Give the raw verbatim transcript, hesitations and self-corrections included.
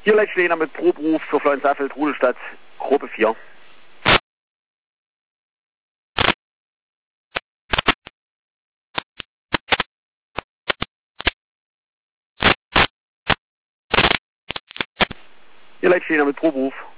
Hier Leute stehen mit Proberuf für Florian-Saalfeld, Rudelstadt, Gruppe vier. Hier Leute stehen mit Proberuf.